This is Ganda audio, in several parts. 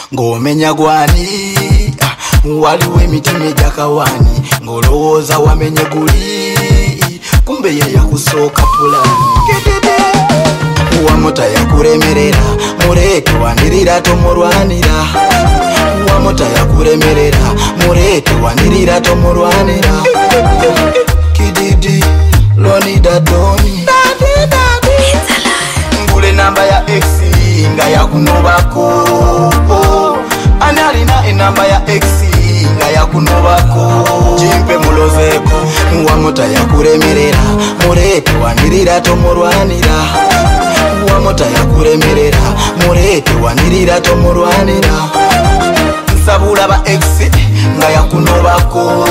ng'omenya gwani waliwo emitima egyakawani ng'olowooza wamenye guli kumbe ye yakusooka pulani wamota yakuremerera mureete wandirira tomulwanira wamota yakuremerera mureete wandirira tomulwanira kididi lonida doni ngule namba ya X nga yakunobako ani alina enamba ya X nga yakunobako jimpe mulozeko wamota yakuremerera mureete wandirira tomulwanira wamota yakuremerera mureete wandirira tomulwanira nsabula ba X nga yakunobako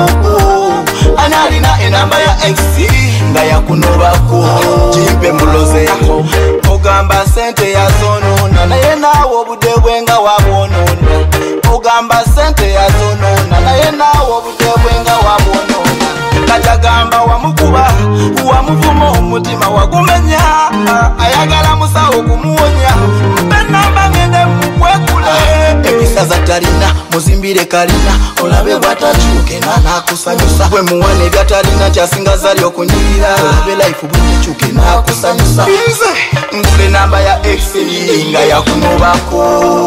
ani alina enamba ya X nga yakunobako jimpe mulozeko ogamba sente yazonona naye naawe obudde bwe nga wabwonona ogamba sente yazonona naye naawe obudde bwe nga wabwonona katagamba wamukuba wamuvuma omutima wagumenya ayagala musawo kumuwonya benamba ngende mukwekule ebisaza talina muzimbire kalina olabe bwatakyuke nakusanyusa bwe muwane byatalina kyasinga zali okunyirira olabe life bwekikyuke nakusanyusa ngule namba ya X nga yakunobako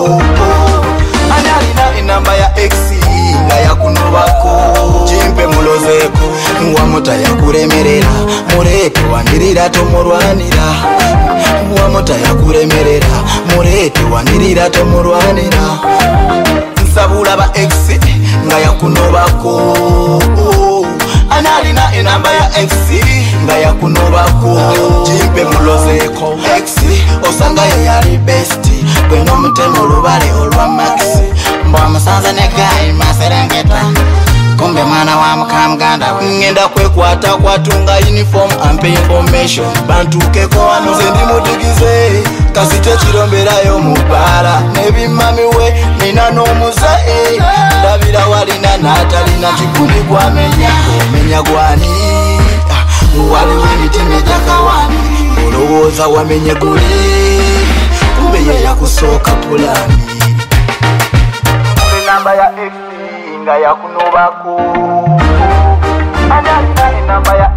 ani alina enamba ya X nga yakunobako jimpe mulozeko wamota yakuremerera mureete wandirira tomulwanira wamota yakuremerera mureete wandirira tomulwanira nsabula ba X nga yakunobako ani alina enamba ya X nga yakunobako jimpe mulozeko X osanga ye yali besti gwe n'omutema olubale olwa maxi mbwa musanze ne gayi maserengeta kumbe mwana wa mukamuganda we ngenda kwekwata kwatunga uniform ampe information bantukeko wano nze ndi mudigize kasite kiromberayo mu bbala nebimami we nina n'omuze ndabira walina n'atalina kikuli gwamenya omenya gwani waliwo emitima egyakawani olowooza wamenye guli kumbe ye yakusooka pulani namba ya X nga yakunobako ani alina enamba ya